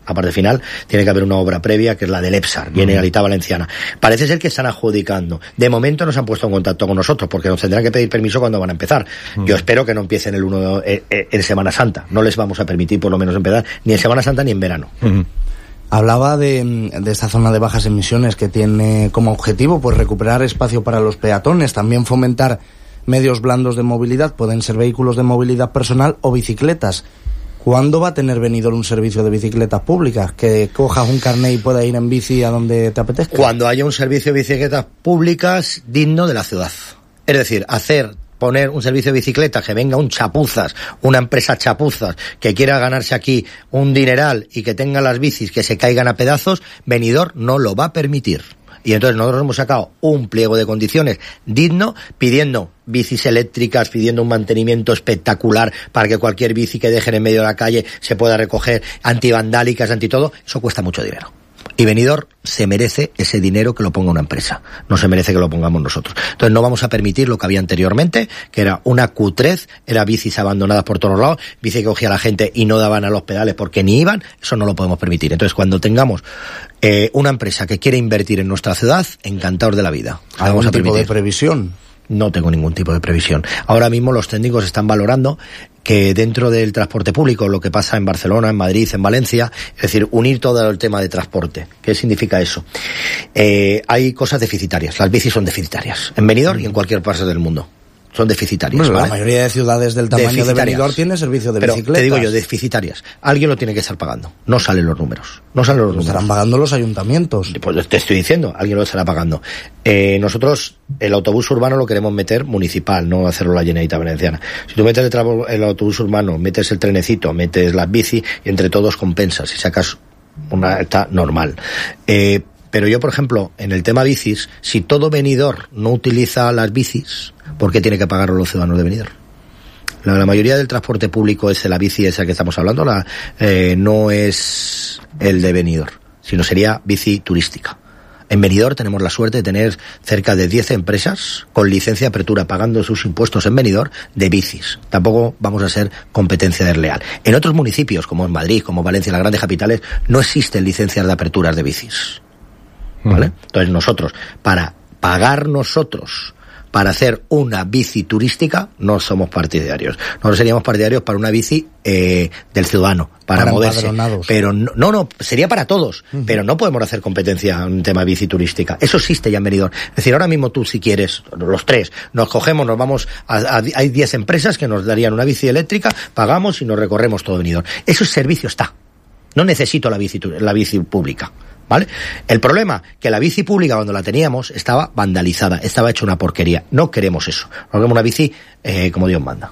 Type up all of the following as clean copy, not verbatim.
La parte final tiene que haber una obra previa, que es la del EPSAR, Generalitat Valenciana. Parece ser que están adjudicando. De momento no se han puesto en contacto con nosotros, porque nos tendrán que pedir permiso cuando van a empezar. Yo espero que no empiecen en Semana Santa. No les vamos a permitir, por lo menos, empezar ni en Semana Santa ni en verano. Hablaba de esta zona de bajas emisiones que tiene como objetivo pues recuperar espacio para los peatones, también fomentar medios blandos de movilidad, pueden ser vehículos de movilidad personal o bicicletas. ¿Cuándo va a tener Benidorm un servicio de bicicletas públicas? Que cojas un carnet y puedas ir en bici a donde te apetezca. Cuando haya un servicio de bicicletas públicas digno de la ciudad. Es decir, poner un servicio de bicicletas, que venga un chapuzas, una empresa chapuzas, que quiera ganarse aquí un dineral y que tenga las bicis que se caigan a pedazos, Benidorm no lo va a permitir. Y entonces nosotros hemos sacado un pliego de condiciones digno, pidiendo bicis eléctricas, pidiendo un mantenimiento espectacular para que cualquier bici que dejen en medio de la calle se pueda recoger, antivandálicas, anti todo. Eso cuesta mucho dinero. Y Benidorm se merece ese dinero que lo ponga una empresa, no se merece que lo pongamos nosotros. Entonces no vamos a permitir lo que había anteriormente, que era una cutrez, era bicis abandonadas por todos lados, bici que cogía a la gente y no daban a los pedales porque ni iban, eso no lo podemos permitir. Entonces cuando tengamos una empresa que quiere invertir en nuestra ciudad, encantados de la vida. ¿Algún tipo de previsión? No tengo ningún tipo de previsión. Ahora mismo los técnicos están valorando que dentro del transporte público, lo que pasa en Barcelona, en Madrid, en Valencia, es decir, unir todo el tema de transporte. ¿Qué significa eso? Hay cosas deficitarias. Las bicis son deficitarias. En Benidorm y en cualquier parte del mundo. Son deficitarias. Bueno, ¿vale? La mayoría de ciudades del tamaño de Benidorm tiene servicio de bicicletas. Pero te digo yo, deficitarias. Alguien lo tiene que estar pagando. No salen los números. No salen los números. Estarán pagando los ayuntamientos. Pues te estoy diciendo, alguien lo estará pagando. Nosotros el autobús urbano lo queremos meter municipal, no hacerlo la Generalitat Valenciana. Si tú metes el autobús urbano, metes el trenecito, metes las bici, y entre todos compensas y sacas una está normal. Pero yo, por ejemplo, en el tema bicis, si todo Benidorm no utiliza las bicis, ¿por qué tiene que pagarlo los ciudadanos de Benidorm? La mayoría del transporte público es la bici esa que estamos hablando, no es el de Benidorm, sino sería bici turística. En Benidorm tenemos la suerte de tener cerca de 10 empresas con licencia de apertura pagando sus impuestos en Benidorm de bicis. Tampoco vamos a ser competencia desleal. En otros municipios, como en Madrid, como Valencia, las grandes capitales, no existen licencias de aperturas de bicis. ¿Vale? Entonces nosotros, para pagar para hacer una bici turística, no somos partidarios. Nosotros seríamos partidarios para una bici del ciudadano, para moverse. Pero no, sería para todos. Pero no podemos hacer competencia en un tema bici turística. Eso existe ya en Benidorm. Es decir, ahora mismo tú, si quieres, los tres, nos cogemos, nos vamos hay 10 empresas que nos darían una bici eléctrica, pagamos y nos recorremos todo Benidorm. Ese servicio está. No necesito la bici pública. ¿Vale? El problema, que la bici pública cuando la teníamos estaba vandalizada, estaba hecha una porquería. No queremos eso. No queremos una bici como Dios manda.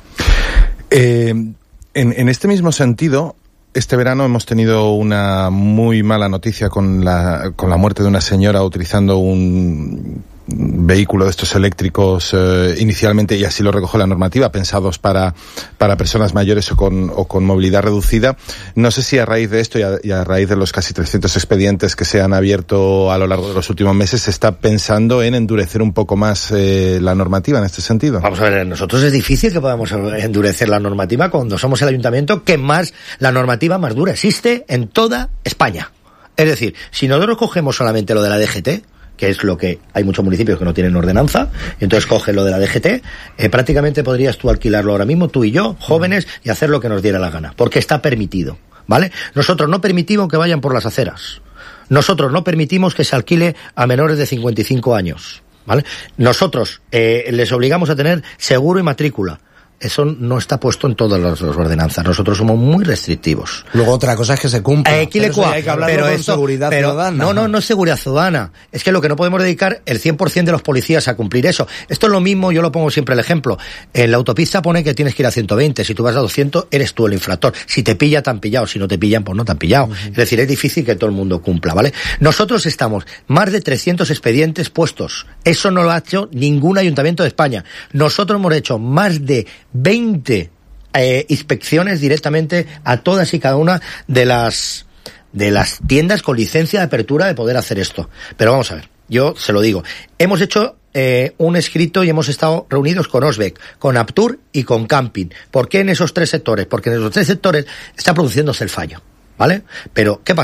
En este mismo sentido, este verano hemos tenido una muy mala noticia con la muerte de una señora utilizando un vehículo de estos eléctricos inicialmente, y así lo recoge la normativa, pensados para personas mayores o con movilidad reducida. No sé si a raíz de esto y a raíz de los casi 300 expedientes que se han abierto a lo largo de los últimos meses, se está pensando en endurecer un poco más la normativa en este sentido. Vamos a ver, nosotros es difícil que podamos endurecer la normativa cuando somos el ayuntamiento que la normativa más dura existe en toda España. Es decir, si nosotros cogemos solamente lo de la DGT, que es lo que hay muchos municipios que no tienen ordenanza, y entonces coge lo de la DGT, prácticamente podrías tú alquilarlo ahora mismo, tú y yo, jóvenes, y hacer lo que nos diera la gana, porque está permitido, ¿vale? Nosotros no permitimos que vayan por las aceras, nosotros no permitimos que se alquile a menores de 55 años, ¿vale? Nosotros les obligamos a tener seguro y matrícula. Eso no está puesto en todas las ordenanzas. Nosotros somos muy restrictivos. Luego otra cosa es que se cumpla. Hay que hablarlo con seguridad ciudadana. No es seguridad ciudadana. Es que lo que no podemos dedicar el 100% de los policías a cumplir eso. Esto es lo mismo, yo lo pongo siempre el ejemplo. En la autopista pone que tienes que ir a 120. Si tú vas a 200, eres tú el infractor. Si te pilla, te han pillado. Si no te pillan, pues no te han pillado. Es decir, es difícil que todo el mundo cumpla, ¿vale? Nosotros estamos más de 300 expedientes puestos. Eso no lo ha hecho ningún ayuntamiento de España. Nosotros hemos hecho más de 20 inspecciones directamente a todas y cada una de las tiendas con licencia de apertura de poder hacer esto. Pero vamos a ver, yo se lo digo. Hemos hecho un escrito y hemos estado reunidos con Osbec, con Aptur y con Camping. ¿Por qué en esos tres sectores? Porque en esos tres sectores está produciéndose el fallo, ¿vale? Pero, ¿qué pasa?